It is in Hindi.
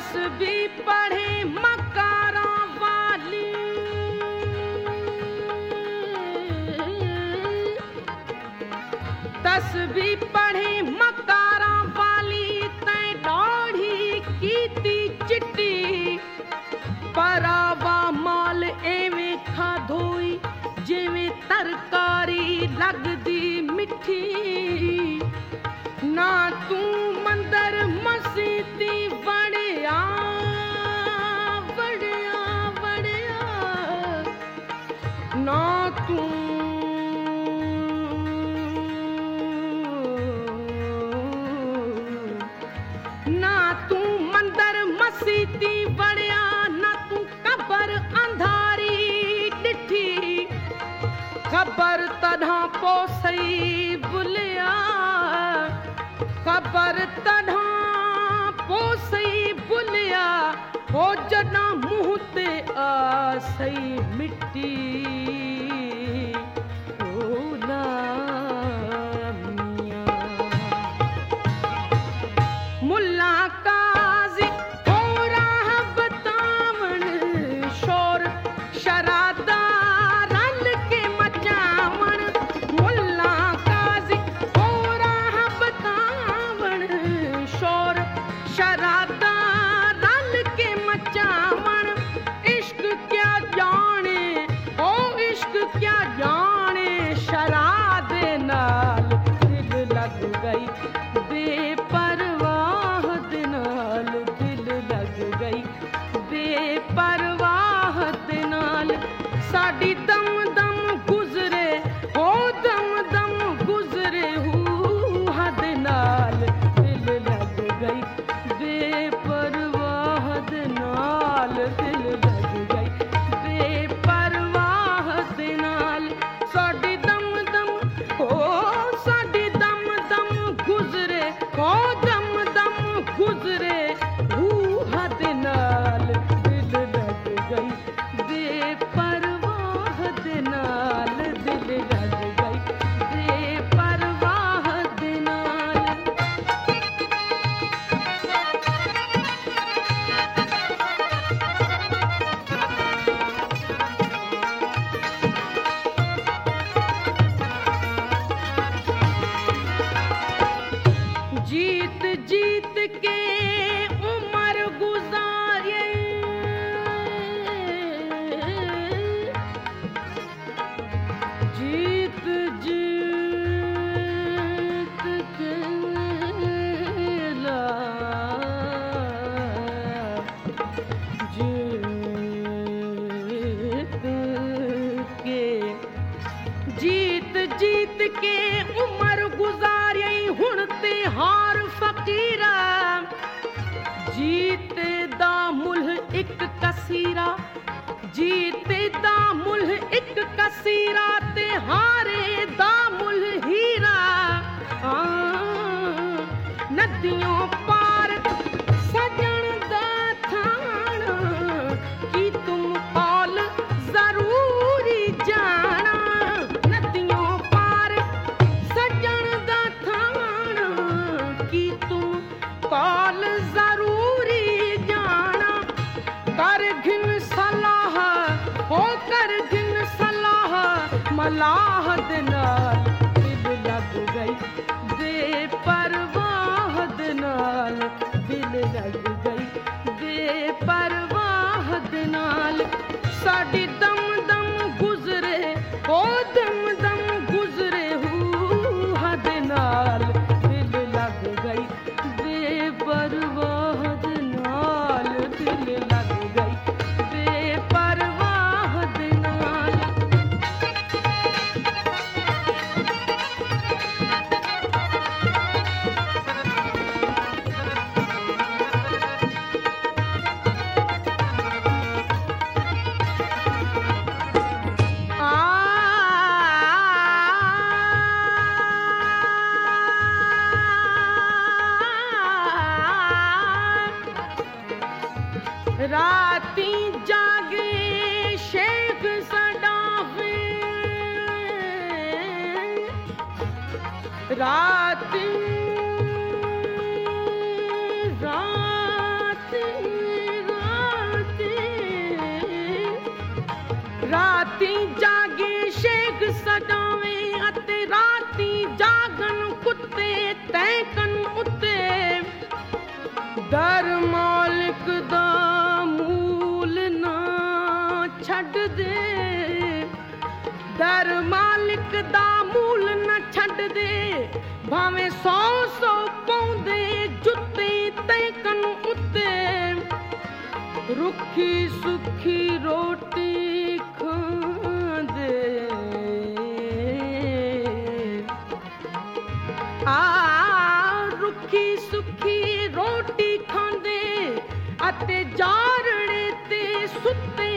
तस्बीह पढ़े मकारा वाली, तस्बीह पढ़े मकारा वाली, तैं दाढ़ी कीती चिट्टी, परावा माल एवें खाधोई जिवें तरकारी लगदी मिठी। ना तू मंदर मसीती वड़िया वड़िया वड़िया, ना तू मंदर मसीती वड़िया, ना तू कबर अंधारी डिठी, खबर तढ़ा पोसई बुलिया, खबर तढ़ा पोसई बुलिया, हो जॾा मुंह ते आसई मिट्टी। मुल्ला काज़ी हो राह बतावण, शोर शरादा रल के मचावण, मुल्ला काज़ी हो राह बतावण, शोर शरादा रल के मचावण। इश्क क्या जाने ओ इश्क क्या जाने, शरादे नाल दिल लग गई बेपरवाह दे नाल, दिल लग गई बेपरवाह दे नाल। साडी दम दम गुजरे ओ दम दम गुजरे हूहा दे नाल, दिल लग गई बेपरवाह दे नाल, दिल लग गई बेपरवाह दे नाल। साडी दम दम ओ साडी दम दम गुजरे ओ दम दम गुजरे हूहा दे नाल, दिल लग गई बेपरवाह दे नाल, दिल लग गई बेपरवाह दे नाल। जीत जीत के उम्र गुजारे, जीत जीत के ला जीत जीत के उम्र गुजारे, हुण ते हार फकीरा, जीते दा मुल्ह एक कसीरा, जीते दा मुल्ह एक कसीरा, ते हारे दा मुल्ह हीरा। नदियों पार सजन दा थान, की तुम कौल जरूरी जाना, नदियों पार सजन दा थान, की तुम कौल जरूरी जाना। कर घिन सलाह हो कर घिन सलाह, मलाह दे नाल दिल लग गई बेपरवाह दे नाल, दिल लग गई बेपरवाह दे नाल। साडी दम दम गुजरे ओ दम दम गुजरे हूहा दे नाल, दिल लग गई बेपरवाह दे नाल, दिल लग गई बेपरवाह दे नाल। राती जागे शेख सडावे, राती राती ਰਾਤੀ ਜਾਗੇ ਸ਼ੇਖ ਸਜਾਵੇਂ ਅਤੇ ਰਾਤੀ ਜਾਗਣ ਕੁੱਤੇ ਤੈ ਕਨ ਉੱਤੇ ਦਰ ਮਾਲਿਕ ਦਾ ਮੂਲ ਨਾ ਛੱਡ ਦੇ ਦਰ ਮਾਲਿਕ ਦਾ ਮੂਲ ਨਾ ਛੱਡ ਦੇ ਭਾਵੇਂ 100 ਪਾਉਂਦੇ ਜੁੱਤੇ ਤੈ ਕਨ ਉੱਤੇ ਰੁੱਖੀ ਸੁੱਖੀ ਰੋਟੀ ਖਾਂਦੇ ਰੁੱਖੀ ਸੁੱਖੀ ਰੋਟੀ ਖਾਂਦੇ ਅਤੇ ਜਾਰੜੇ ਤੇ ਸੁੱਤੇ